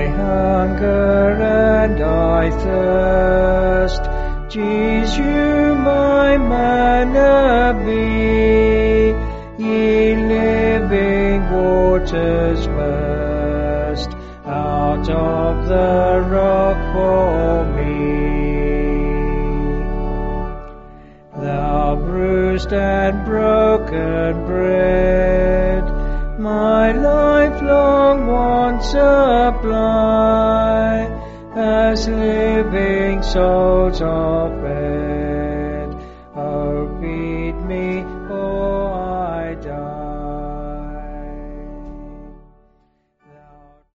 hunger and I thirst. Jesus, you my manna be, ye living waters burst out of the rock for me. Thou bruised and broken bread, my lifelong want supply, as living souls are fed. Oh, be